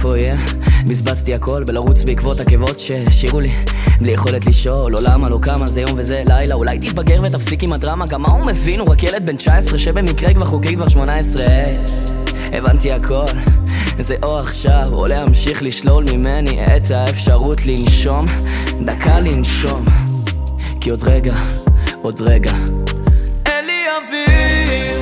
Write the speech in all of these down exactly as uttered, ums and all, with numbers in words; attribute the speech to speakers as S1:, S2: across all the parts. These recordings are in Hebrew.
S1: איפה יהיה? בזבזתי הכל בלרוץ בעקבות עקבות שהשאירו לי בלי יכולת לשאול לא למה, לא כמה, זה יום וזה לילה. אולי תתבגר ותפסיק עם הדרמה, גם מה הוא מבין? הוא רק ילד בן תשע עשרה שבמקרה כבר חוקי כבר שמונה עשרה. הבנתי הכל, זה או עכשיו או להמשיך לשלול ממני את האפשרות לנשום, דקה לנשום, כי עוד רגע, עוד רגע אין לי אוויר.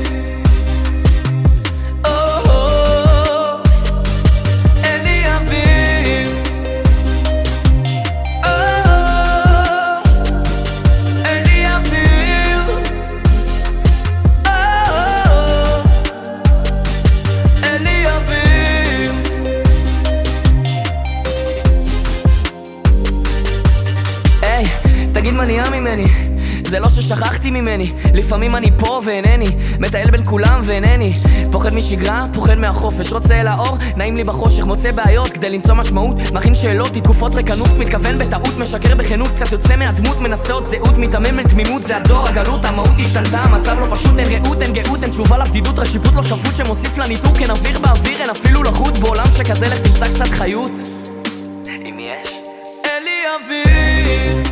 S1: תגיד מה נהיה ממני, זה לא ששכחתי ממני, לפעמים אני פה ואינני, מטייל בין כולם ואינני, פוחד משגרה, פוחד מהחופש, רוצה אל האור, נעים לי בחושך, מוצא בעיות כדי למצוא משמעות, מכין שאלות, תקופות רקנות, מתכוון בטעות, משקר בכנות, קצת יוצא מהדמות, מנסה עוד זהות, מתאמן מתמימות, זה הדור הגלות, המהות השתנתה, המצב לא פשוט, אין ראות, אין גאות, אין תשובה לבדידות, רק שיפוט לא שפוט שמוסיף לניתוק, אין אוויר באוויר, אין אפילו לחות, בעולם שכזה לך תמצא קצת חיות, אם יש, אין לי אוויר.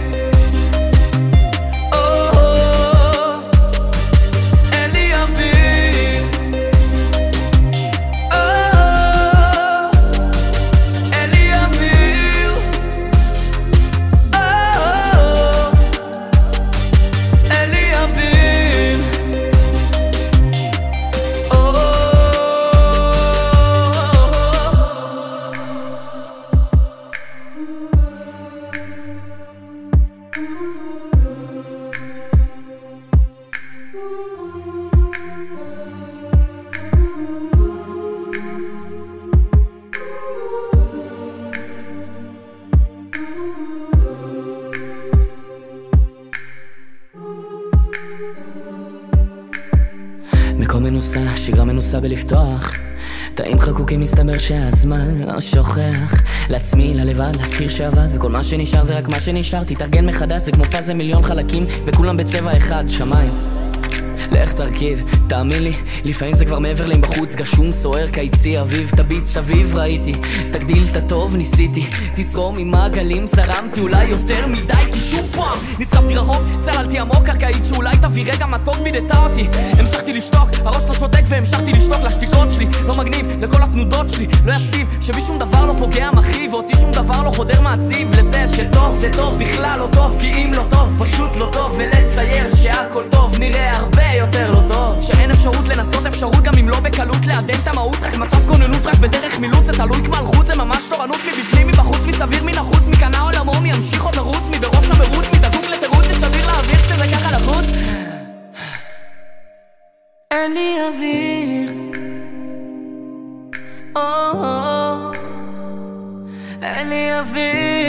S1: מקום מנוסה, שירה מנוסה בלפתוח תאים חקוקים, מסתבר שהזמן לא שוכח לעצמי, ללבד, להזכיר שעבד וכל מה שנשאר זה רק מה שנשאר, תתארגן מחדש, זה כמו פאזל מיליון חלקים וכולם בצבע אחד, שמיים לך תרכיב, תאמין לי, לפעמים זה כבר מעבר להם בחוץ, גשום סוער קיצי אביב, תביט סביב ראיתי, תגדיל את הטוב ניסיתי, תזרום עם מעגלים, זרמתי אולי יותר מדי, כי שוב פעם נשרפתי רחוק, צללתי עמוק, קרקעית שאולי תביא רגע מתוק בידתה אותי, המשכתי לשתוק, הראש לא שותק והמשכתי לשתוק לשתיקות שלי, לא מגניב לכל התנודות שלי, לא יציב, שבי שום דבר לא פוגע מכאיב, ואותי שום דבר לא חודר מעציב, לזה שטוב זה טוב, בכלל לא טוב, כי אם לא טוב, פשוט לא טוב, ולצייר שהכל טוב, נראה הרבה יותר לא טוב, שאין אפשרות לנסות אפשרות גם אם לא בקלות, לעדן את המהות רק מצב כוננות, רק בדרך מילוץ, זה תלוי כמלכות, זה ממש תורנות מבפנים מבחוץ, מסביר מן החוץ, מקנה עולמו, מי ימשיך עוד לרוץ, מבראש המרוץ, מזדוק לתירוץ, זה שביר לאוויר כשזה ככה לחוץ, אין לי אוויר, אין לי אוויר